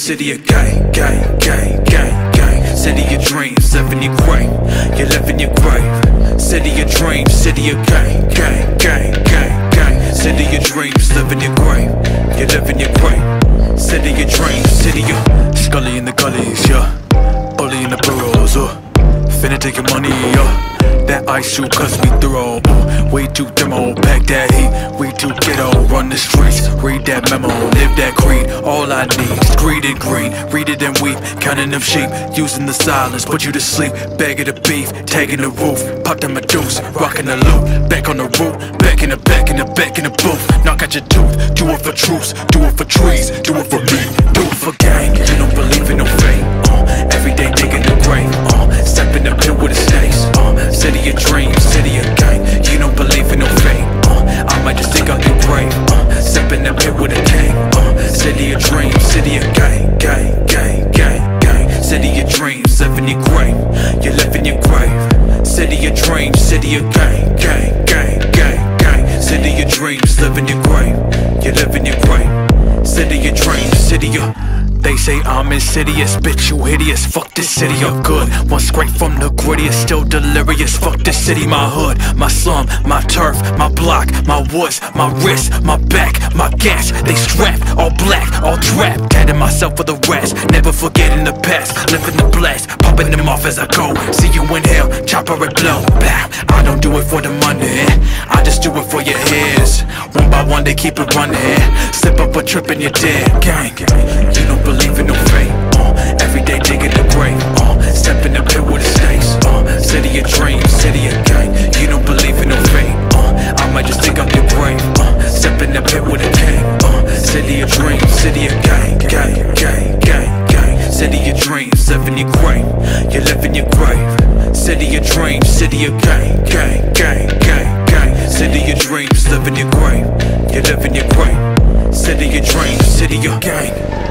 city of gang, gang, gang, gang, gang. City of dreams, living your grave, you're living your grave. City of dreams, city of gang, gang, gang, gang, gang. City of dreams, living your grave, you're living your grave. City of dreams, city of Scully in the gullies, yeah. Bully in the burrows, finna take your money, yeah. That ice shoot cause we thorough, way too demo. Pack that heat, we too ghetto. Run the streets, read that memo, live that creed. All I need is greed and greed. Read it and weep, counting them sheep. Using the silence, put you to sleep. Bagging the beef, tagging the roof. Pop the Medusa, rocking the loop. Back on the roof, back in the back in the back in the booth. Knock out your tooth, do it for truce. Do it for trees, do it for me. Do it for gang, you don't believe in no fate. Every day digging the grave, step in the pit with the snakes. City of dreams, city of gang. You don't believe in no fate. I might just dig up your grave. Step in the pit with a gang. City of dreams, city of gang, gang, gang, gang, gang. City of dreams, live in your grave. You live in your grave. City of dreams, city of gang, gang, gang, gang, gang. City of dreams, live in your grave. You live in your grave. City of dreams, city of. They say I'm insidious, bitch, you hideous. Fuck this city, I'm good. One scrape from the grittiest, still delirious. Fuck this city, my hood, my slum, my turf, my block, my woods, my wrist, my back, my gas. They strapped, all black, all trapped. Tatting myself for the rest, never forgetting the past. Living the blast, popping them off as I go. See you in hell, chopper and blow. Blah. I don't do it for the money, I just do it for your ears. One by one they keep it running. Slip up a trip and you're dead. Gang, you don't believe in no fate. Every day digging the grave. Step in the pit with the snakes. City of dreams, city of gang. You don't believe in no fate. I might just dig up your grave. Step in the pit with a gang. City of dreams, city of gang, gang, gang, gang, gang. City of dreams, live in your grave. You live in your grave. City of dreams, city of gang, gang, gang, gang, gang. City of dreams, live in your grave. You live in your grave. City of dreams, city of gang.